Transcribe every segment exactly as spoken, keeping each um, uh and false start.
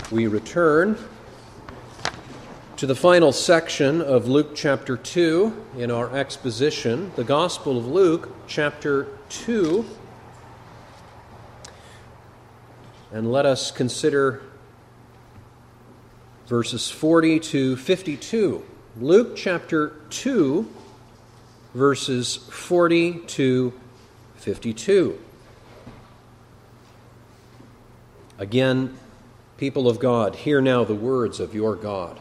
we return to the final section of Luke chapter two in our exposition, the Gospel of Luke chapter two. And let us consider verses forty to fifty-two. Luke chapter two, verses forty to fifty-two. Again, people of God, hear now the words of your God.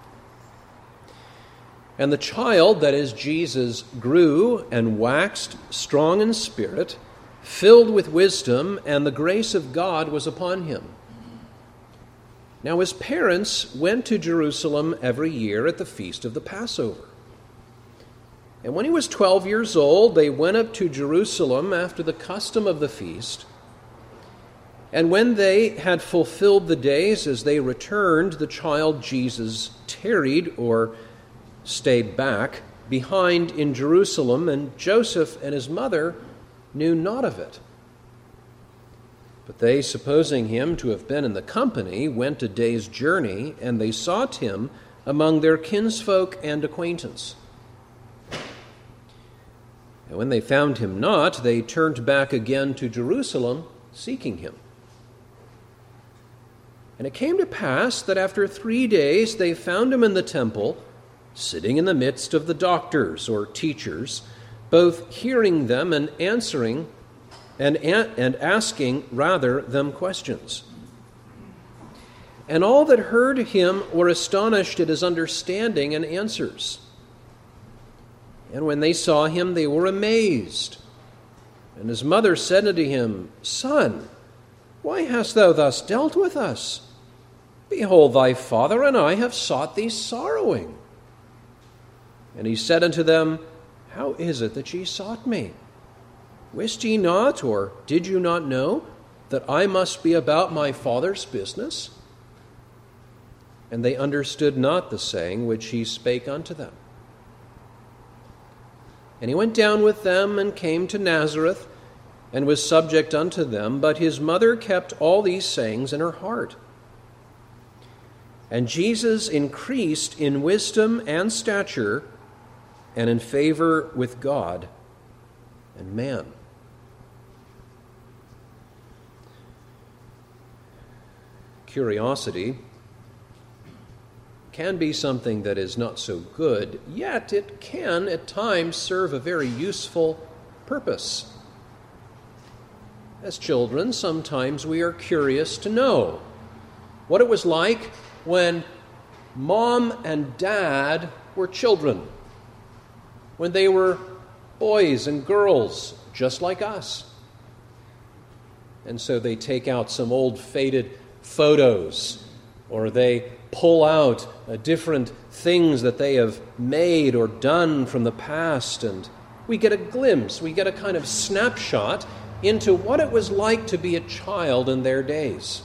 And the child, that is Jesus, grew and waxed strong in spirit, filled with wisdom, and the grace of God was upon him. Now his parents went to Jerusalem every year at the feast of the Passover. And when he was twelve years old, they went up to Jerusalem after the custom of the feast. And when they had fulfilled the days, as they returned, the child Jesus tarried or stayed back behind in Jerusalem, and Joseph and his mother knew naught of it. But they, supposing him to have been in the company, went a day's journey, and they sought him among their kinsfolk and acquaintance. And when they found him not, they turned back again to Jerusalem, seeking him. And it came to pass that after three days they found him in the temple, sitting in the midst of the doctors or teachers, both hearing them and answering and, and asking rather them questions. And all that heard him were astonished at his understanding and answers. And when they saw him, they were amazed. And his mother said unto him, Son, why hast thou thus dealt with us? Behold, thy father and I have sought thee sorrowing. And he said unto them, How is it that ye sought me? Wist ye not, or did you not know, that I must be about my Father's business? And they understood not the saying which he spake unto them. And he went down with them and came to Nazareth, and was subject unto them, but his mother kept all these sayings in her heart. And Jesus increased in wisdom and stature, and in favor with God and man. Curiosity can be something that is not so good, yet it can at times serve a very useful purpose. As children, sometimes we are curious to know what it was like when mom and dad were children, when they were boys and girls just like us. And so they take out some old faded photos, or they pull out uh, different things that they have made or done from the past, and we get a glimpse, we get a kind of snapshot into what it was like to be a child in their days.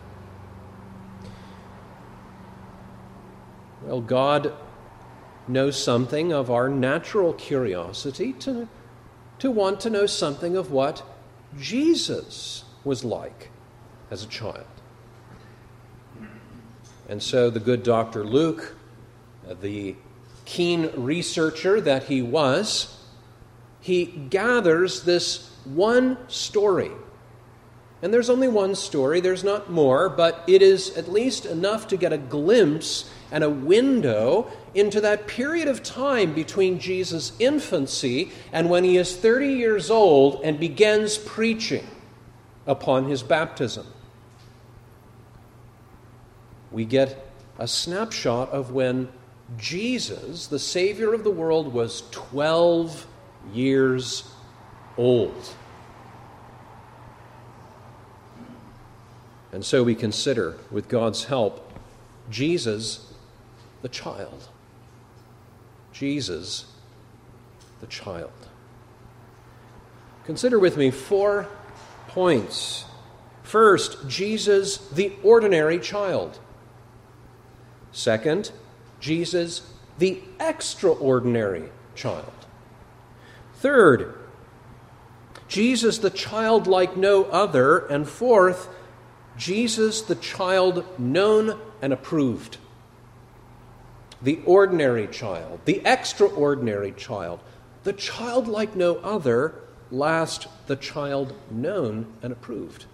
Well, God knows something of our natural curiosity to, to want to know something of what Jesus was like as a child. And so the good Doctor Luke, the keen researcher that he was, he gathers this one story. And there's only one story, there's not more, but it is at least enough to get a glimpse and a window into that period of time between Jesus' infancy and when he is thirty years old and begins preaching upon his baptism. We get a snapshot of when Jesus, the Savior of the world, was twelve years old. And so we consider, with God's help, Jesus the child. Jesus the child. Consider with me four points. First, Jesus the ordinary child. Second, Jesus the extraordinary child. Third, Jesus the child like no other. And fourth, Jesus, the child known and approved. The ordinary child, the extraordinary child, the child like no other, last, the child known and approved.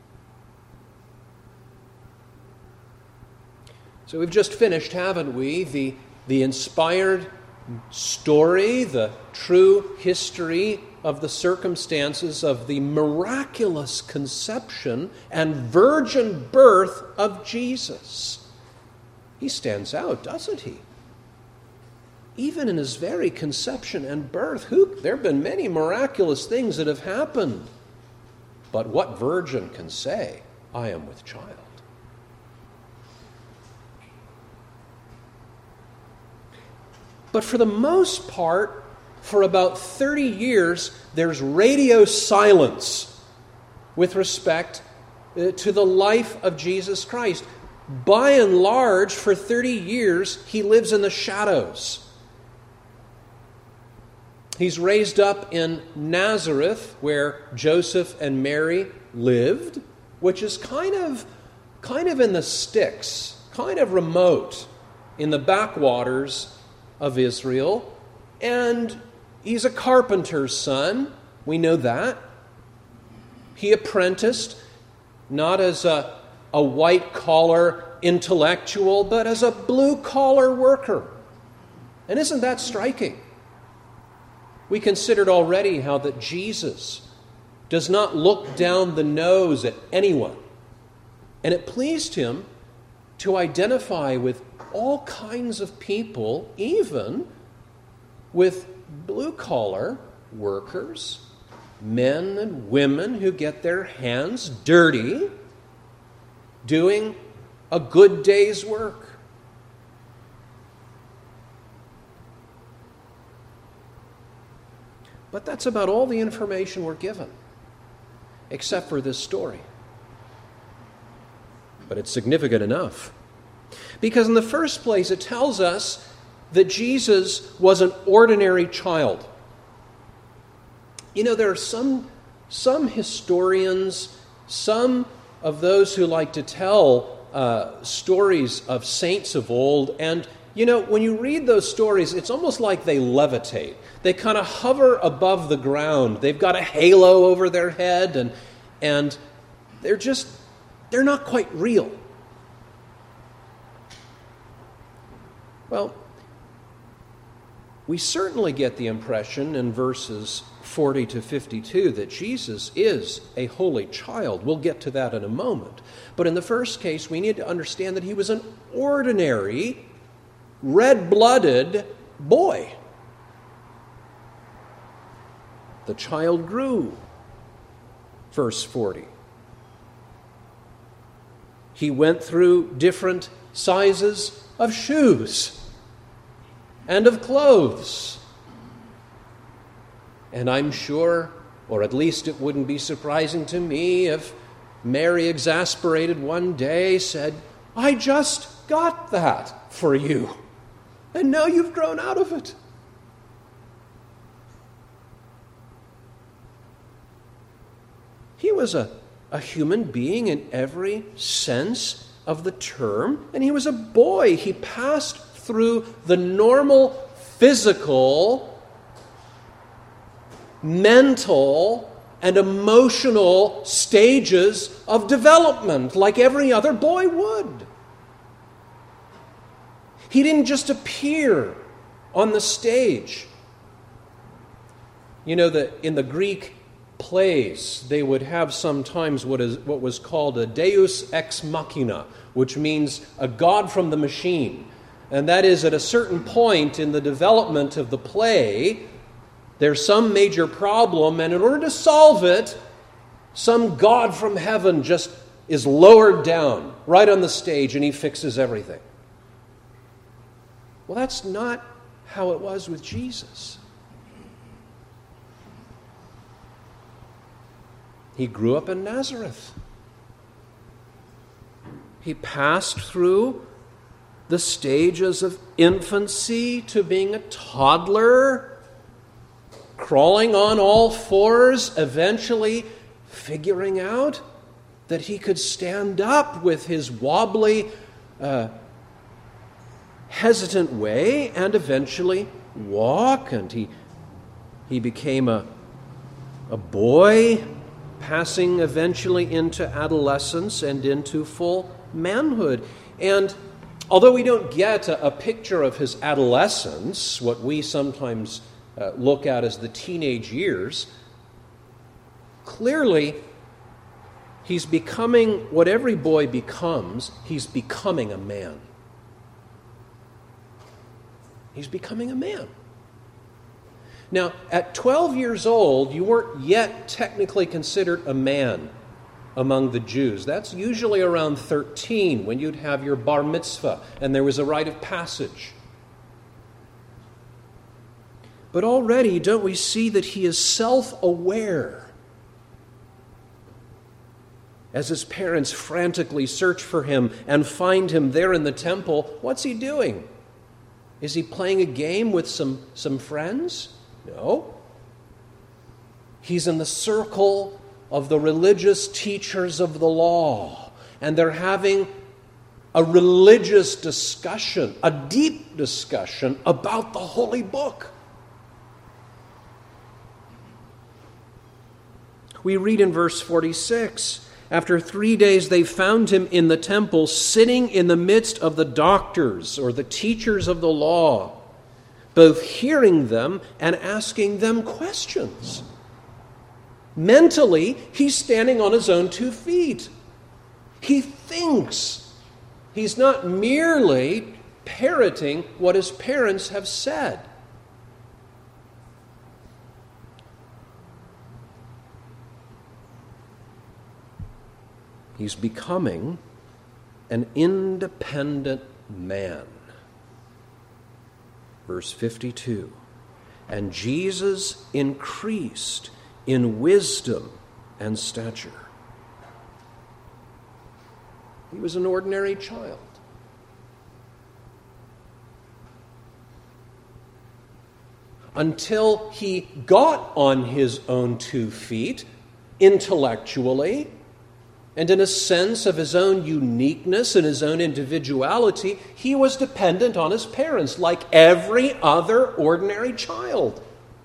So we've just finished, haven't we, the, the inspired story, the true history of the circumstances of the miraculous conception and virgin birth of Jesus. He stands out, doesn't he? Even in his very conception and birth, who, there have been many miraculous things that have happened. But what virgin can say, I am with child? But for the most part, for about thirty years, there's radio silence with respect to the life of Jesus Christ. By and large, for thirty years, he lives in the shadows. He's raised up in Nazareth, where Joseph and Mary lived, which is kind of, kind of in the sticks, kind of remote in the backwaters of Israel. And he's a carpenter's son. We know that. He apprenticed not as a, a white-collar intellectual, but as a blue-collar worker. And isn't that striking? We considered already how that Jesus does not look down the nose at anyone. And it pleased him to identify with all kinds of people, even with blue-collar workers, men and women who get their hands dirty doing a good day's work. But that's about all the information we're given, except for this story. But it's significant enough. Because in the first place, it tells us that Jesus was an ordinary child. You know, there are some, some historians, some of those who like to tell uh, stories of saints of old, and, you know, when you read those stories, it's almost like they levitate. They kind of hover above the ground. They've got a halo over their head, and, and they're just, they're not quite real. Well, we certainly get the impression in verses forty to fifty-two that Jesus is a holy child. We'll get to that in a moment. But in the first case, we need to understand that he was an ordinary, red-blooded boy. The child grew, verse forty. He went through different sizes of shoes and of clothes. And I'm sure, or at least it wouldn't be surprising to me if Mary, exasperated one day, said, I just got that for you, and now you've grown out of it. He was a, a human being in every sense of the term, and he was a boy. He passed through the normal physical, mental, and emotional stages of development like every other boy would. He didn't just appear on the stage. You know that in the Greek plays, they would have sometimes what is what was called a deus ex machina, which means a god from the machine. And that is, at a certain point in the development of the play, there's some major problem, and in order to solve it, some god from heaven just is lowered down right on the stage, and he fixes everything. Well, that's not how it was with Jesus. He grew up in Nazareth. He passed through the stages of infancy to being a toddler, crawling on all fours, eventually figuring out that he could stand up with his wobbly, uh, hesitant way and eventually walk. And he he became a, a boy, passing eventually into adolescence and into full manhood. And although we don't get a, a picture of his adolescence, what we sometimes uh, look at as the teenage years, clearly he's becoming what every boy becomes. He's becoming a man. He's becoming a man. Now, at twelve years old, you weren't yet technically considered a man among the Jews. That's usually around thirteen, when you'd have your bar mitzvah, and there was a rite of passage. But already, don't we see that he is self-aware? As his parents frantically search for him and find him there in the temple, what's he doing? Is he playing a game with some, some friends? No. He's in the circle of the religious teachers of the law, and they're having a religious discussion, a deep discussion about the holy book. We read in verse forty-six, after three days they found him in the temple, sitting in the midst of the doctors, or the teachers of the law, both hearing them and asking them questions. Mentally, he's standing on his own two feet. He thinks. He's not merely parroting what his parents have said. He's becoming an independent man. Verse fifty-two, and Jesus increased in wisdom and stature. He was an ordinary child. Until he got on his own two feet, intellectually, and in a sense of his own uniqueness and his own individuality, he was dependent on his parents like every other ordinary child.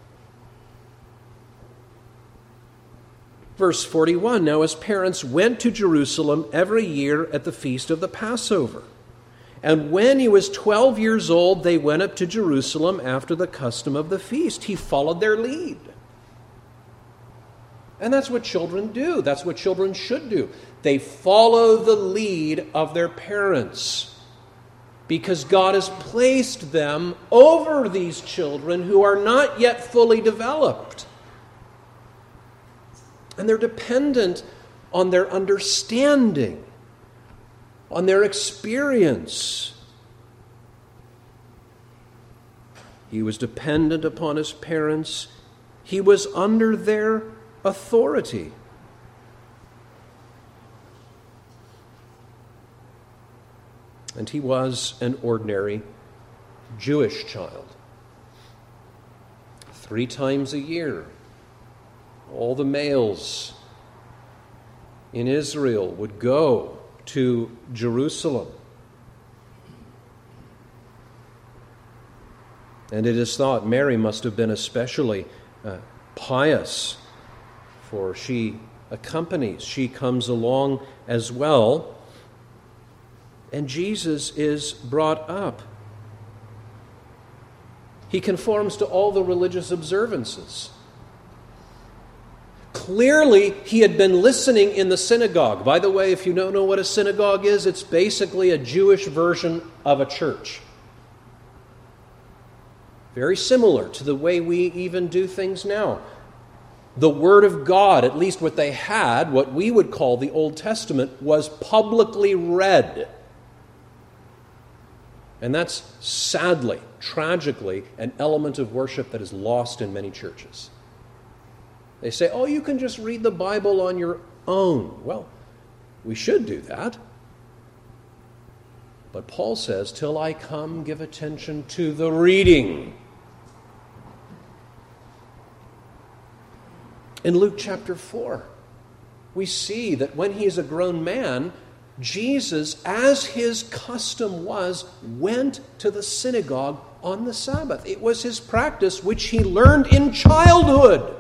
Verse forty-one, now his parents went to Jerusalem every year at the feast of the Passover. And when he was twelve years old, they went up to Jerusalem after the custom of the feast. He followed their lead. And that's what children do. That's what children should do. They follow the lead of their parents because God has placed them over these children who are not yet fully developed. And they're dependent on their understanding, on their experience. He was dependent upon his parents. He was under their authority. And he was an ordinary Jewish child. Three times a year, all the males in Israel would go to Jerusalem. And it is thought Mary must have been especially uh, pious, for she accompanies, she comes along as well. And Jesus is brought up. He conforms to all the religious observances. Clearly, he had been listening in the synagogue. By the way, if you don't know what a synagogue is, it's basically a Jewish version of a church. Very similar to the way we even do things now. The Word of God, at least what they had, what we would call the Old Testament, was publicly read. And that's sadly, tragically, an element of worship that is lost in many churches. They say, oh, you can just read the Bible on your own. Well, we should do that. But Paul says, till I come, give attention to the reading. In Luke chapter four, we see that when he is a grown man, Jesus, as his custom was, went to the synagogue on the Sabbath. It was his practice which he learned in childhood.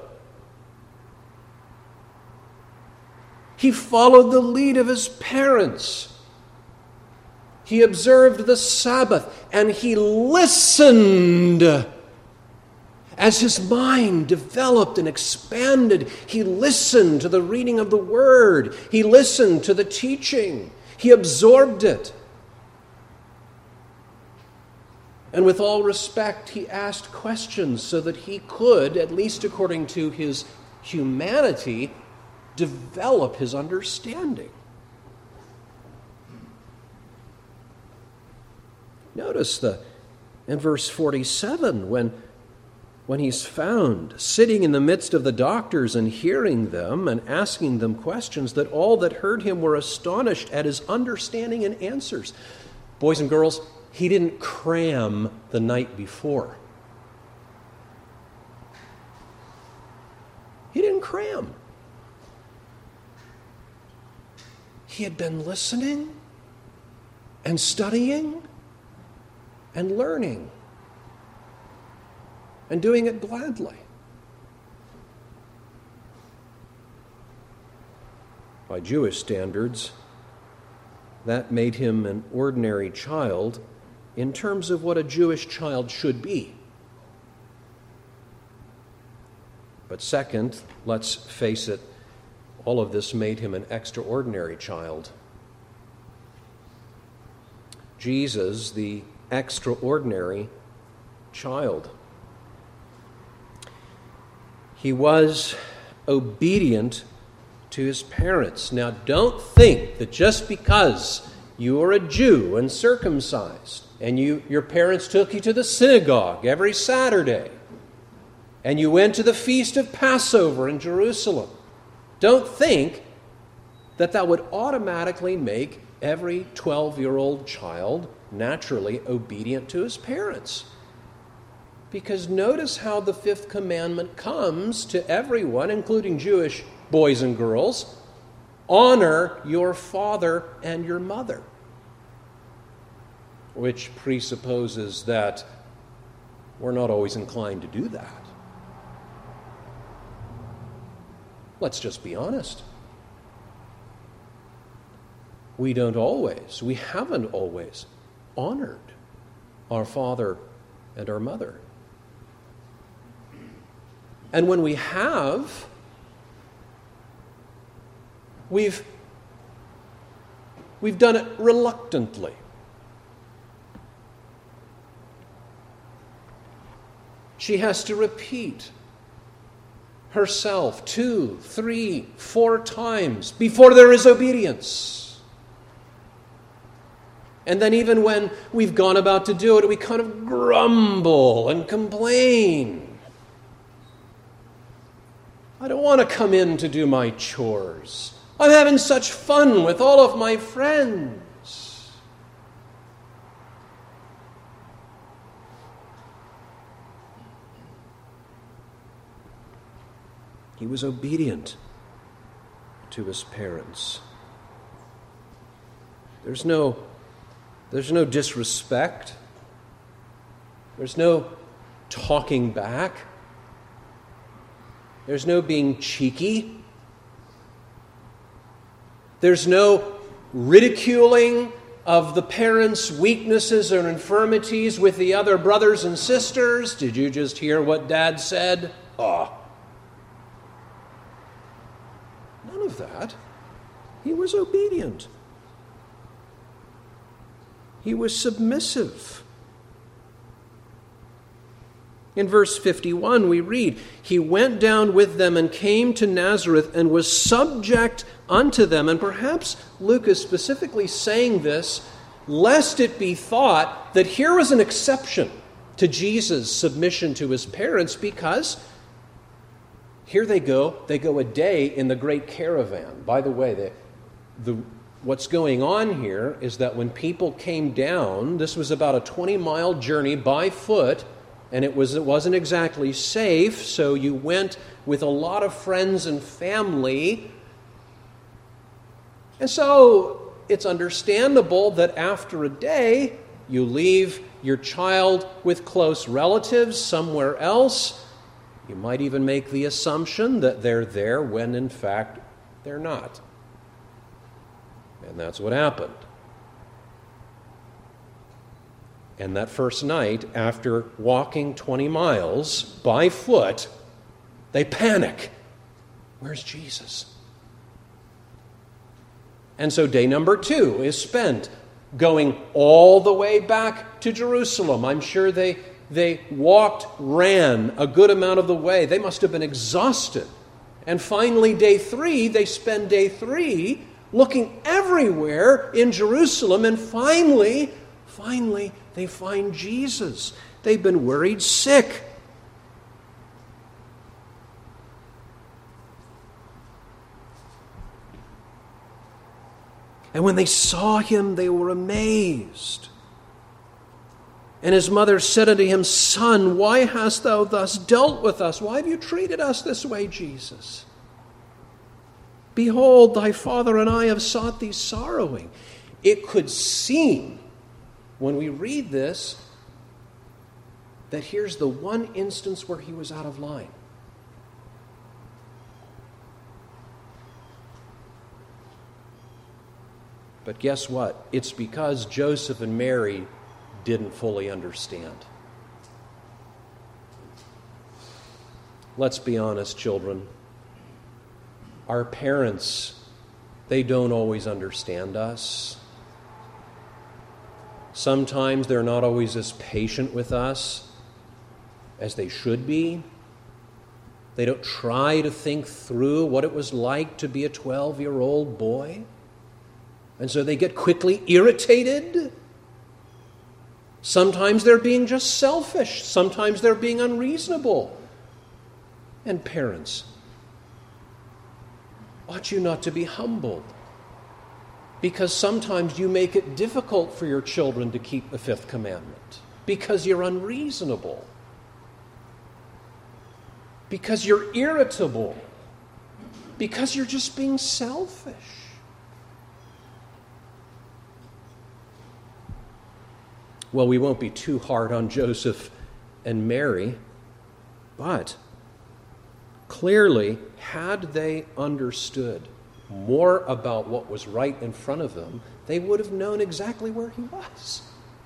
He followed the lead of his parents. He observed the Sabbath, and he listened. As his mind developed and expanded, he listened to the reading of the Word. He listened to the teaching. He absorbed it. And with all respect, he asked questions so that he could, at least according to his humanity, develop his understanding. Notice the in verse forty-seven, when, when he's found sitting in the midst of the doctors and hearing them and asking them questions, that all that heard him were astonished at his understanding and answers. Boys and girls, he didn't cram the night before. He didn't cram. He had been listening and studying and learning and doing it gladly. By Jewish standards, that made him an ordinary child in terms of what a Jewish child should be. But second, let's face it, all of this made him an extraordinary child. Jesus, the extraordinary child. He was obedient to his parents. Now, don't think that just because you are a Jew and circumcised, and you, your parents took you to the synagogue every Saturday, and you went to the feast of Passover in Jerusalem, don't think that that would automatically make every twelve-year-old child naturally obedient to his parents. Because notice how the fifth commandment comes to everyone, including Jewish boys and girls: honor your father and your mother. Which presupposes that we're not always inclined to do that. Let's just be honest. We don't always, we haven't always honored our father and our mother. And when we have, we've, we've done it reluctantly. She has to repeat herself two, three, four times before there is obedience. And then even when we've gone about to do it, we kind of grumble and complain. I don't want to come in to do my chores. I'm having such fun with all of my friends. He was obedient to his parents. There's no, there's no disrespect. There's no talking back. There's no being cheeky. There's no ridiculing of the parents' weaknesses or infirmities with the other brothers and sisters. Did you just hear what Dad said? Ah. None of that. He was obedient. He was submissive. In verse fifty-one, we read, "He went down with them and came to Nazareth and was subject unto them." And perhaps Luke is specifically saying this lest it be thought that here was an exception to Jesus' submission to his parents, because here they go. They go a day in the great caravan. By the way, the, the, what's going on here is that when people came down, this was about a twenty-mile journey by foot, and it, was, it wasn't exactly safe, so you went with a lot of friends and family And so it's understandable that after a day, you leave your child with close relatives somewhere else. You might even make the assumption that they're there when in fact they're not. And that's what happened. And that first night, after walking twenty miles by foot, they panic. Where's Jesus? And so day number two is spent going all the way back to Jerusalem. I'm sure they, they walked, ran a good amount of the way. They must have been exhausted. And finally, day three, they spend day three looking everywhere in Jerusalem. And finally, finally, they find Jesus. They've been worried sick. And when they saw him, they were amazed. And his mother said unto him, Son, why hast thou thus dealt with us? Why have you treated us this way, Jesus? Behold, thy father and I have sought thee sorrowing. It could seem, when we read this, that here's the one instance where he was out of line. But guess what? It's because Joseph and Mary didn't fully understand. Let's be honest, children. Our parents, they don't always understand us. Sometimes they're not always as patient with us as they should be. They don't try to think through what it was like to be a twelve-year-old boy. And so they get quickly irritated. Sometimes they're being just selfish. Sometimes they're being unreasonable. And parents, ought you not to be humbled? Because sometimes you make it difficult for your children to keep the fifth commandment. Because you're unreasonable. Because you're irritable. Because you're just being selfish. Well, we won't be too hard on Joseph and Mary, but clearly, had they understood more about what was right in front of them, they would have known exactly where he was.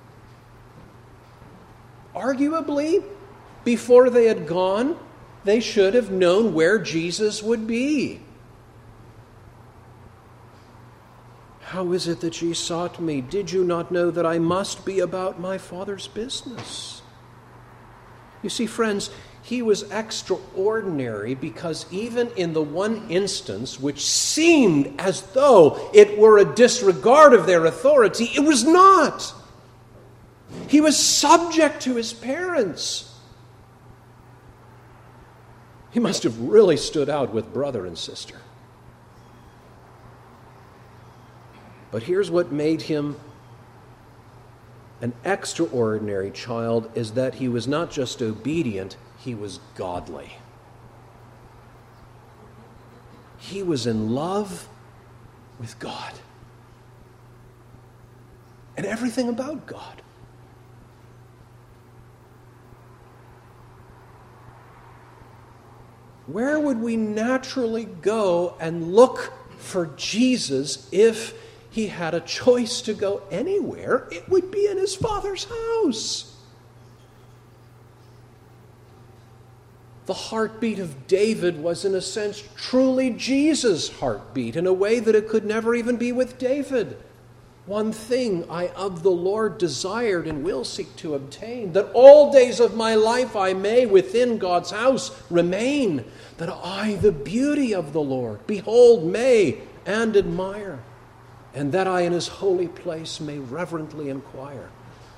Arguably, before they had gone, they should have known where Jesus would be. How is it that ye sought me? Did you not know that I must be about my Father's business? You see, friends, he was extraordinary because even in the one instance which seemed as though it were a disregard of their authority, it was not. He was subject to his parents. He must have really stood out with brother and sister. But here's what made him an extraordinary child, is that he was not just obedient, he was godly. He was in love with God and everything about God. Where would we naturally go and look for Jesus if he had a choice to go anywhere? It would be in his Father's house. The heartbeat of David was, in a sense, truly Jesus' heartbeat, in a way that it could never even be with David. One thing I of the Lord desired and will seek to obtain, that all days of my life I may within God's house remain, that I the beauty of the Lord behold, may, and admire, and that I in his holy place may reverently inquire.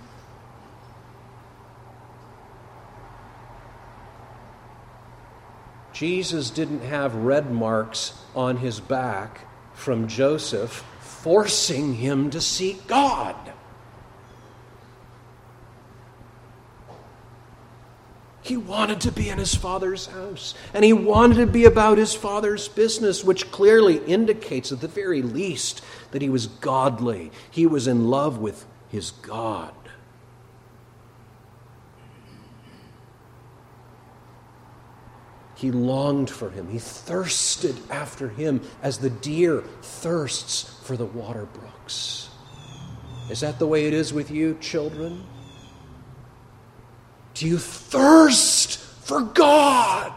Jesus didn't have red marks on his back from Joseph forcing him to seek God. He wanted to be in his Father's house, and he wanted to be about his Father's business, which clearly indicates at the very least that he was godly. He was in love with his God. He longed for him. He thirsted after him as the deer thirsts for the water brooks. Is that the way it is with you, children? Do you thirst for God?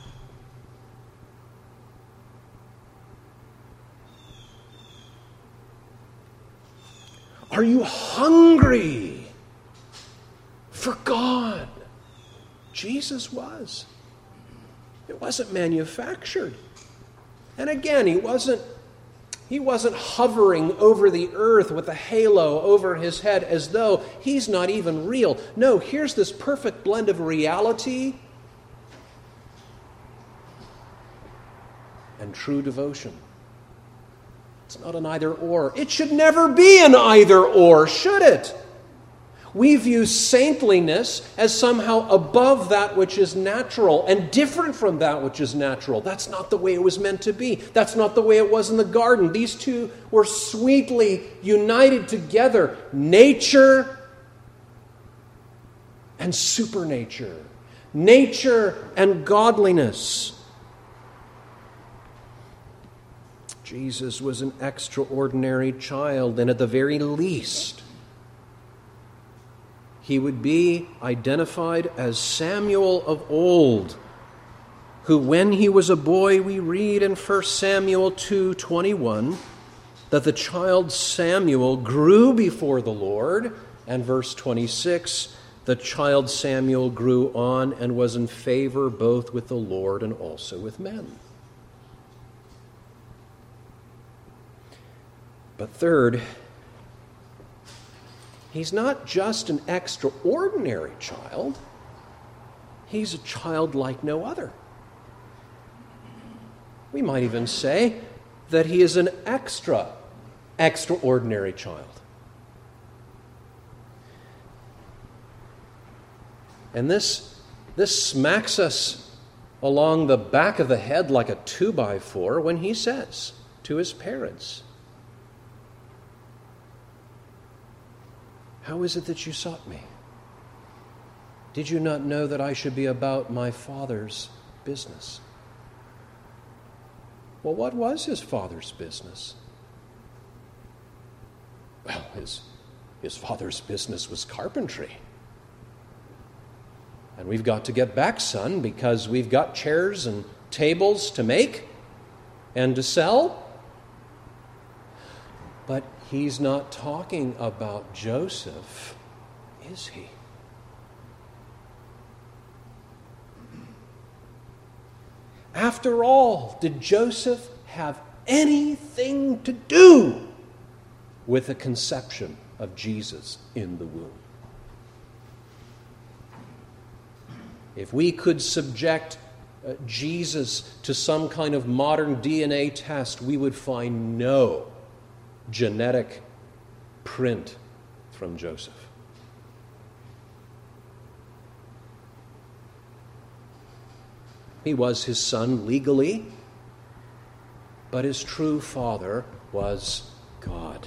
Are you hungry for God? Jesus was. It wasn't manufactured. And again, he wasn't He wasn't hovering over the earth with a halo over his head as though he's not even real. No, here's this perfect blend of reality and true devotion. It's not an either-or. It should never be an either-or, should it? We view saintliness as somehow above that which is natural and different from that which is natural. That's not the way it was meant to be. That's not the way it was in the garden. These two were sweetly united together. Nature and supernature. Nature and godliness. Jesus was an extraordinary child, and at the very least, he would be identified as Samuel of old, who when he was a boy, we read in First Samuel two twenty-one, that the child Samuel grew before the Lord, and verse twenty-six, the child Samuel grew on and was in favor both with the Lord and also with men. But third, he's not just an extraordinary child. He's a child like no other. We might even say that he is an extra, extraordinary child. And this, this smacks us along the back of the head like a two-by-four when he says to his parents, "How is it that you sought me? Did you not know that I should be about my Father's business?" Well, what was his Father's business? Well, his, his Father's business was carpentry. And we've got to get back, son, because we've got chairs and tables to make and to sell. But he's not talking about Joseph, is he? After all, did Joseph have anything to do with the conception of Jesus in the womb? If we could subject uh, Jesus to some kind of modern D N A test, we would find no genetic print from Joseph. He was his son legally, but his true father was God.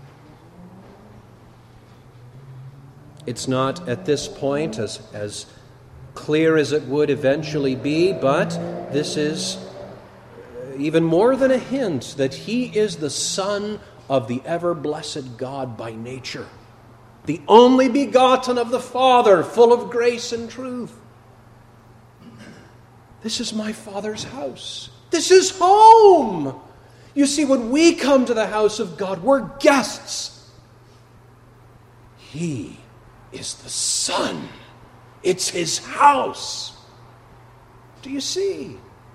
It's not at this point as, as clear as it would eventually be, but this is even more than a hint that he is the Son of the ever-blessed God by nature, the only begotten of the Father, full of grace and truth. This is my Father's house. This is home. You see, when we come to the house of God, we're guests. He is the Son. It's his house. Do you see?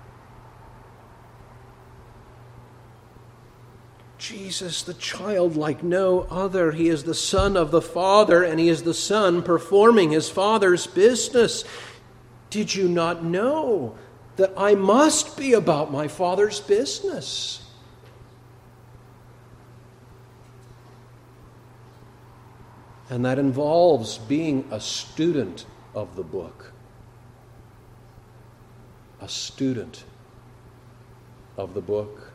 Jesus, the child like no other. He is the Son of the Father, and he is the Son performing his Father's business. Did you not know that I must be about my Father's business? And that involves being a student of the book, a student of the book.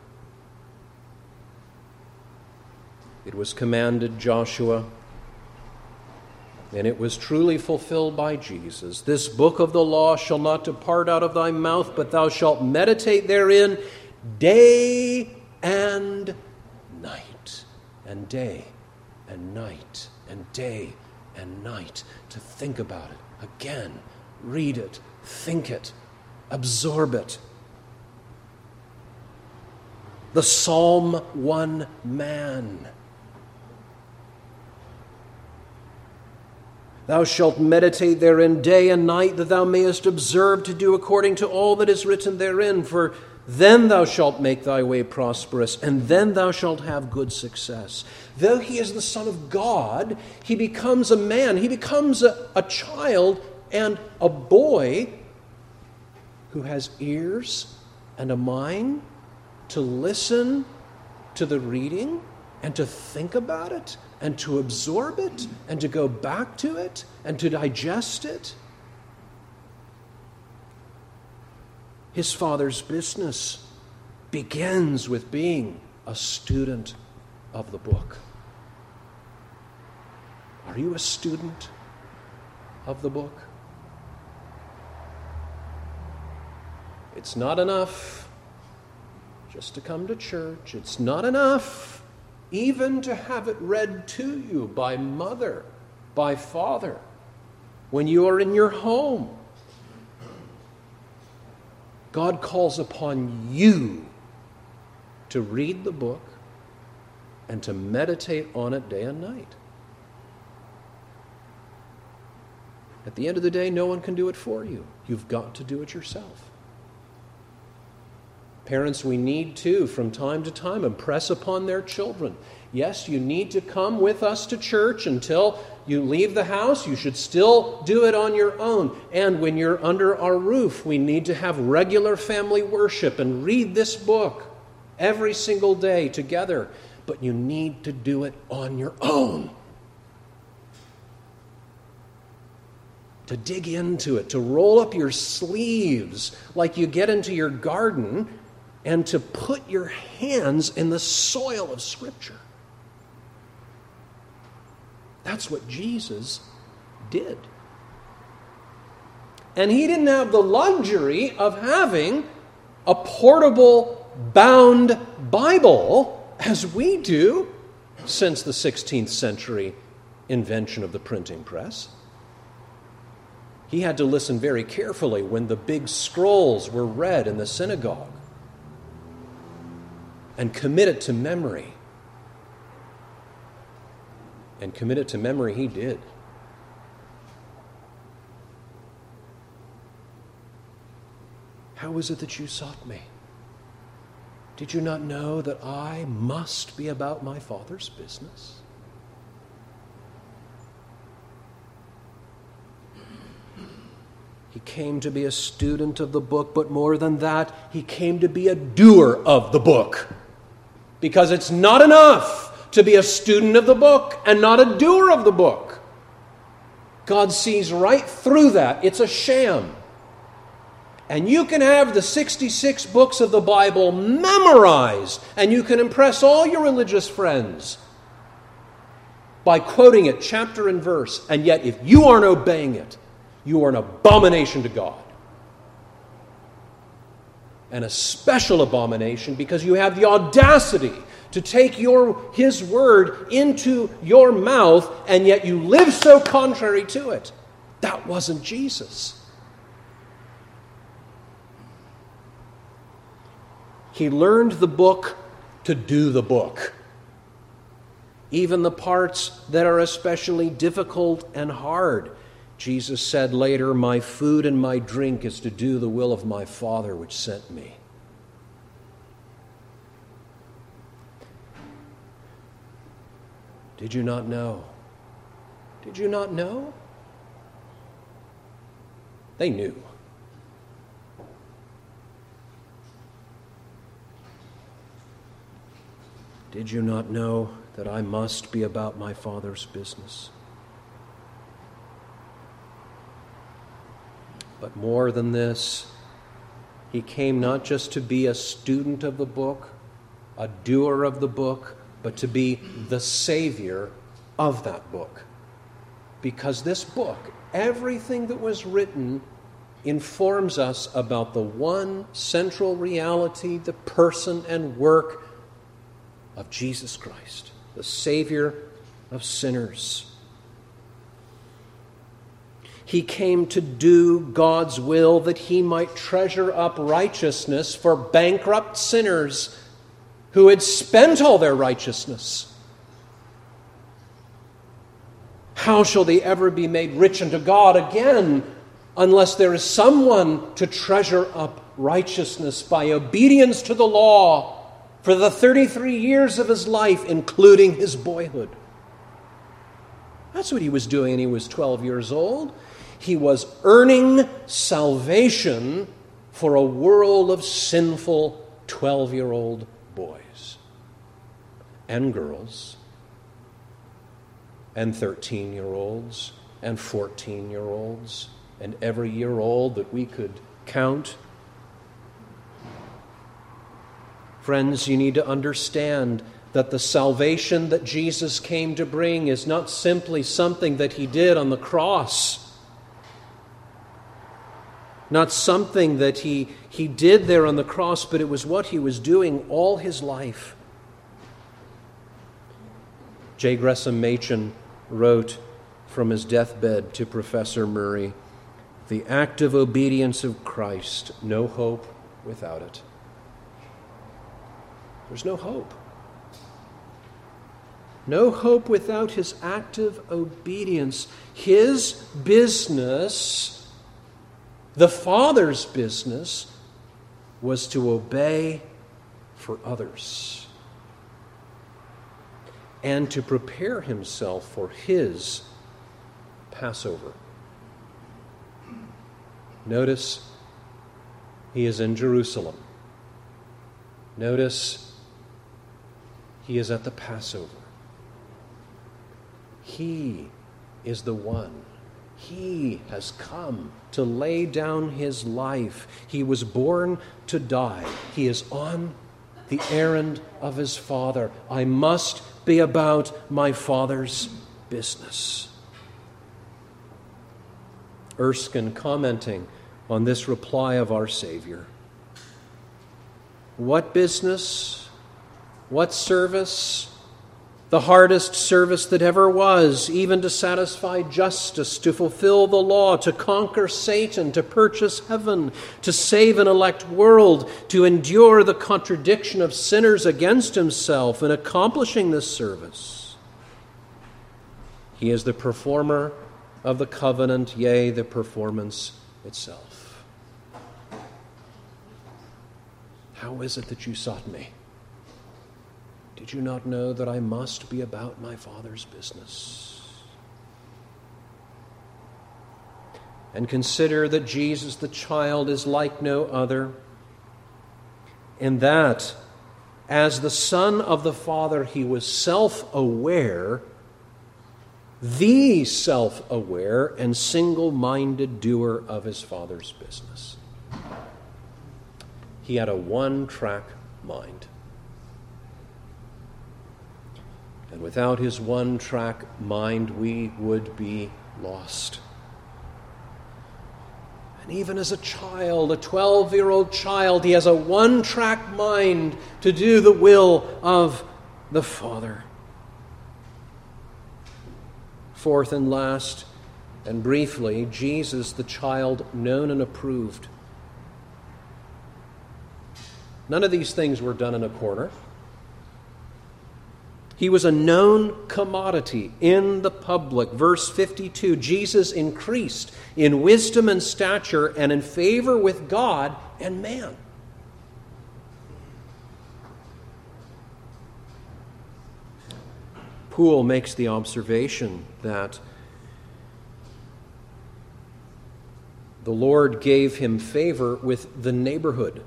It was commanded Joshua, and it was truly fulfilled by Jesus. This book of the law shall not depart out of thy mouth, but thou shalt meditate therein day and night, and day and night, and day and night, to think about it again, read it, think it, absorb it. The Psalm one man. Thou shalt meditate therein day and night, that thou mayest observe to do according to all that is written therein. For then thou shalt make thy way prosperous, and then thou shalt have good success. Though he is the Son of God, he becomes a man. He becomes a, a child and a boy who has ears and a mind to listen to the reading and to think about it and to absorb it and to go back to it and to digest it. His Father's business begins with being a student of the book. Are you a student of the book? It's not enough just to come to church. It's not enough even to have it read to you by mother, by father, when you are in your home. God calls upon you to read the book and to meditate on it day and night. At the end of the day, no one can do it for you. You've got to do it yourself. Parents, we need to, from time to time, impress upon their children. Yes, you need to come with us to church until you leave the house. You should still do it on your own. And when you're under our roof, we need to have regular family worship and read this book every single day together. But you need to do it on your own. To dig into it, to roll up your sleeves like you get into your garden, and to put your hands in the soil of Scripture. That's what Jesus did. And he didn't have the luxury of having a portable, bound Bible as we do since the sixteenth century invention of the printing press. He had to listen very carefully when the big scrolls were read in the synagogue and commit it to memory. And commit it to memory he did. How is it that you sought me? Did you not know that I must be about my Father's business? He came to be a student of the book, but more than that, he came to be a doer of the book. Because it's not enough to be a student of the book and not a doer of the book. God sees right through that. It's a sham. And you can have the sixty-six books of the Bible memorized, and you can impress all your religious friends by quoting it chapter and verse, and yet if you aren't obeying it, you are an abomination to God. And a special abomination because you have the audacity to take your his word into your mouth, and yet you live so contrary to it. That wasn't Jesus. He learned the book to do the book. Even the parts that are especially difficult and hard. Jesus said later, "My food and my drink is to do the will of my Father which sent me." Did you not know? Did you not know? They knew. Did you not know that I must be about my Father's business? But more than this, He came not just to be a student of the book, a doer of the book, but to be the Savior of that book. Because this book, everything that was written, informs us about the one central reality, the person and work of Jesus Christ, the Savior of sinners. He came to do God's will that he might treasure up righteousness for bankrupt sinners who had spent all their righteousness. How shall they ever be made rich unto God again unless there is someone to treasure up righteousness by obedience to the law for the thirty-three years of his life, including his boyhood? That's what he was doing when he was twelve years old. He was earning salvation for a world of sinful twelve-year-old boys and girls and thirteen-year-olds and fourteen-year-olds and every year old that we could count. Friends, you need to understand that the salvation that Jesus came to bring is not simply something that he did on the cross. Not something that he, he did there on the cross, but it was what he was doing all his life. J. Gresham Machen wrote from his deathbed to Professor Murray, "The active obedience of Christ, no hope without it." There's no hope. No hope without his active obedience. His business, the Father's business, was to obey for others and to prepare himself for his Passover. Notice he is in Jerusalem. Notice he is at the Passover. He is the one. He has come to lay down his life. He was born to die. He is on the errand of his Father. I must be about my Father's business. Erskine, commenting on this reply of our Savior, what business, what service, the hardest service that ever was, even to satisfy justice, to fulfill the law, to conquer Satan, to purchase heaven, to save an elect world, to endure the contradiction of sinners against himself in accomplishing this service. He is the performer of the covenant, yea, the performance itself. How is it that you sought me? Did you not know that I must be about my Father's business? And consider that Jesus the child is like no other, in that as the Son of the Father, he was self-aware, the self-aware and single-minded doer of his Father's business. He had a one-track mind. And without his one-track mind, we would be lost. And even as a child, a twelve-year-old child, he has a one-track mind to do the will of the Father. Fourth and last, and briefly, Jesus, the child known and approved. None of these things were done in a corner. He was a known commodity in the public. Verse fifty-two, Jesus increased in wisdom and stature and in favor with God and man. Poole makes the observation that the Lord gave him favor with the neighborhood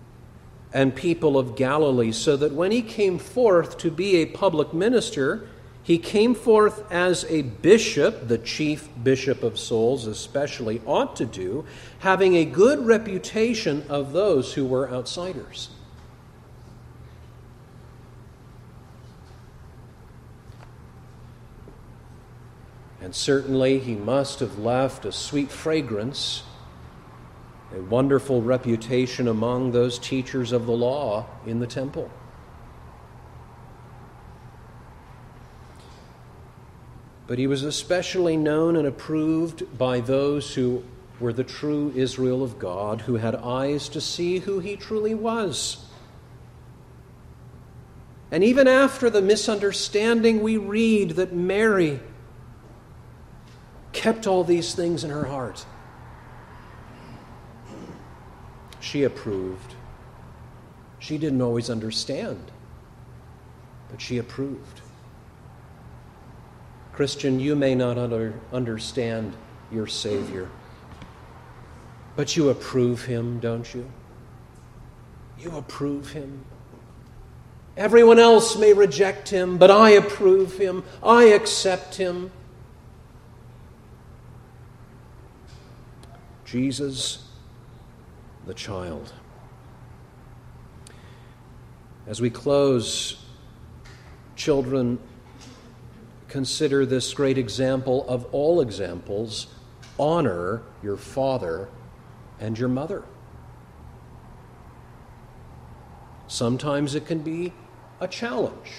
and people of Galilee, so that when he came forth to be a public minister, He came forth as a bishop, the chief bishop of souls especially ought to do, having a good reputation of those who were outsiders. And certainly he must have left a sweet fragrance, a wonderful reputation among those teachers of the law in the temple. But he was especially known and approved by those who were the true Israel of God, who had eyes to see who he truly was. And even after the misunderstanding, we read that Mary kept all these things in her heart. She approved. She didn't always understand, but she approved. Christian, you may not under, understand your Savior, but you approve him, don't you? You approve him. Everyone else may reject him, but I approve him. I accept him. Jesus, the child. As we close, children, consider this great example of all examples. Honor your father and your mother. Sometimes it can be a challenge.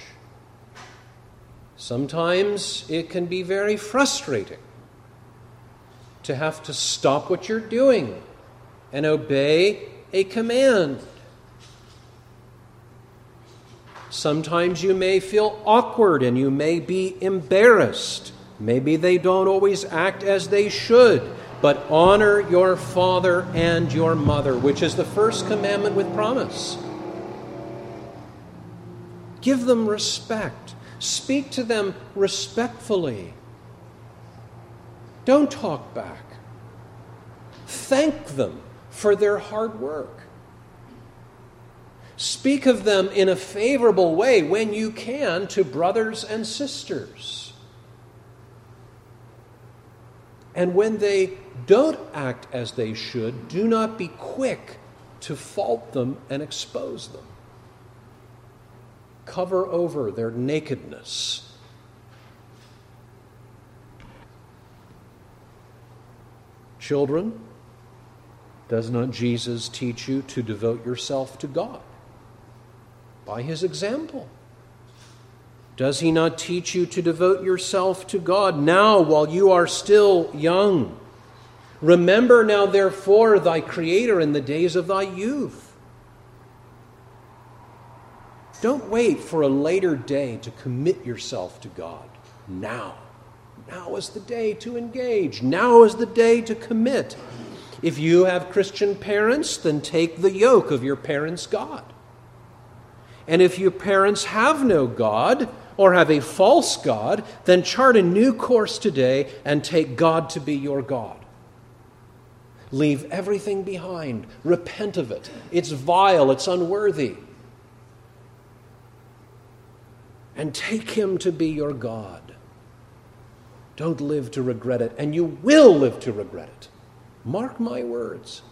Sometimes it can be very frustrating to have to stop what you're doing and obey a command. Sometimes you may feel awkward and you may be embarrassed. Maybe they don't always act as they should, but honor your father and your mother, which is the first commandment with promise. Give them respect. Speak to them respectfully. Don't talk back. Thank them for their hard work. Speak of them in a favorable way when you can to brothers and sisters. And when they don't act as they should, do not be quick to fault them and expose them. Cover over their nakedness. Children, does not Jesus teach you to devote yourself to God by his example? Does he not teach you to devote yourself to God now while you are still young? Remember now, therefore, thy Creator in the days of thy youth. Don't wait for a later day to commit yourself to God. Now. Now is the day to engage. Now is the day to commit. If you have Christian parents, then take the yoke of your parents' God. And if your parents have no God or have a false God, then chart a new course today and take God to be your God. Leave everything behind. Repent of it. It's vile. It's unworthy. And take him to be your God. Don't live to regret it, and you will live to regret it. Mark my words.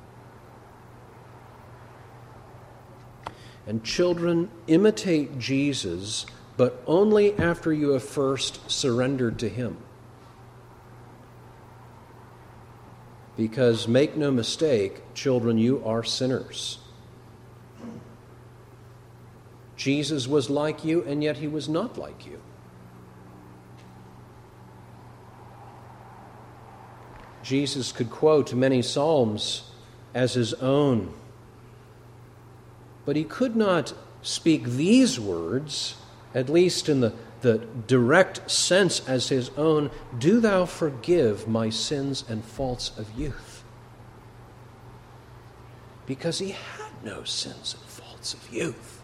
And children, imitate Jesus, but only after you have first surrendered to him. Because make no mistake, children, you are sinners. Jesus was like you, and yet he was not like you. Jesus could quote many psalms as his own, but he could not speak these words, at least in the, the direct sense as his own, do thou forgive my sins and faults of youth. Because he had no sins and faults of youth.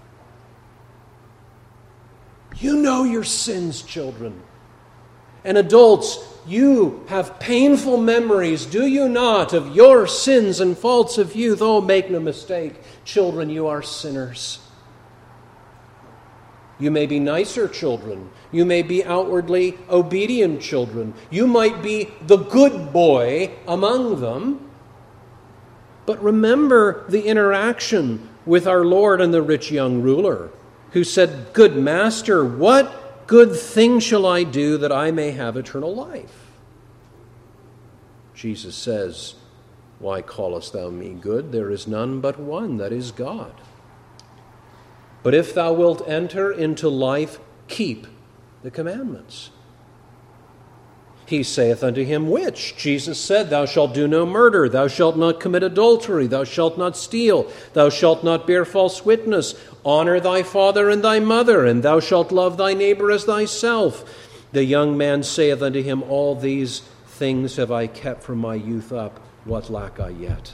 You know your sins, children. And adults, you have painful memories, do you not, of your sins and faults of youth? Oh, make no mistake, children, you are sinners. You may be nicer children. You may be outwardly obedient children. You might be the good boy among them. But remember the interaction with our Lord and the rich young ruler, who said, "Good master, what good thing shall I do that I may have eternal life?" Jesus says, "Why callest thou me good? There is none but one, that is God. But if thou wilt enter into life, keep the commandments." He saith unto him, "Which?" Jesus said, "Thou shalt do no murder, thou shalt not commit adultery, thou shalt not steal, thou shalt not bear false witness, honor thy father and thy mother, and thou shalt love thy neighbor as thyself." The young man saith unto him, "All these things have I kept from my youth up. What lack I yet?"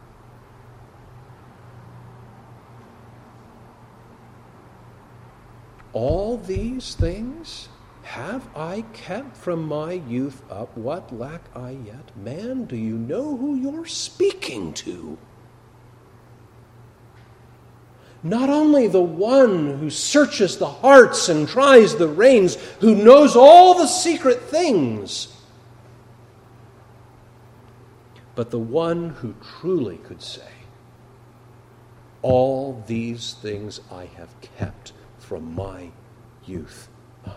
All these things have I kept from my youth up. What lack I yet? Man, do you know who you're speaking to? Not only the one who searches the hearts and tries the reins, who knows all the secret things, but the one who truly could say, "All these things I have kept from my youth up."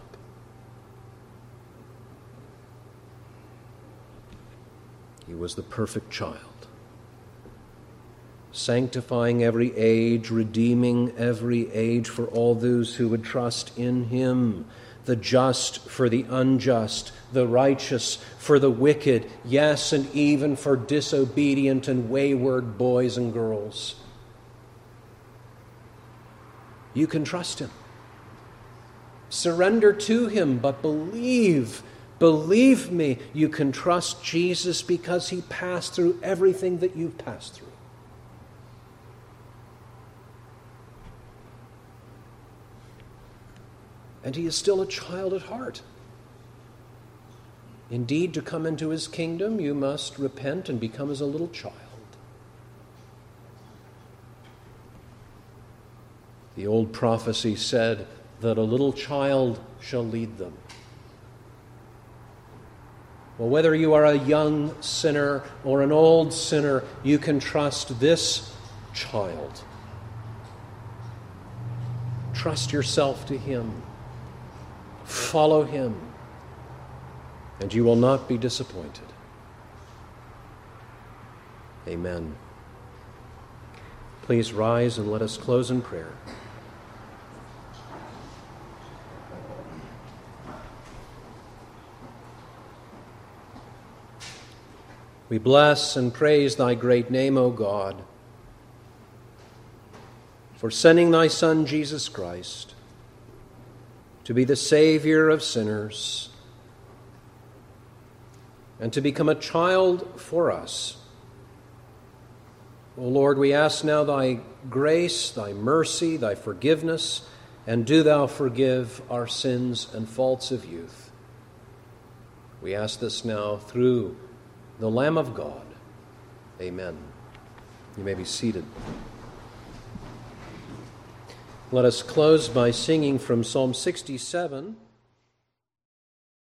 He was the perfect child, sanctifying every age, redeeming every age for all those who would trust in him, the just for the unjust, the righteous for the wicked, yes, and even for disobedient and wayward boys and girls. You can trust him. Surrender to him, but believe. Believe me, you can trust Jesus because he passed through everything that you've passed through. And he is still a child at heart. Indeed, to come into his kingdom, you must repent and become as a little child. The old prophecy said that a little child shall lead them. Well, whether you are a young sinner or an old sinner, you can trust this child. Trust yourself to him. Follow him, and you will not be disappointed. Amen. Please rise and let us close in prayer. We bless and praise thy great name, O God, for sending thy Son, Jesus Christ, to be the Savior of sinners and to become a child for us. O Lord, we ask now thy grace, thy mercy, thy forgiveness, and do thou forgive our sins and faults of youth. We ask this now through the Lamb of God. Amen. You may be seated. Let us close by singing from Psalm sixty-seven.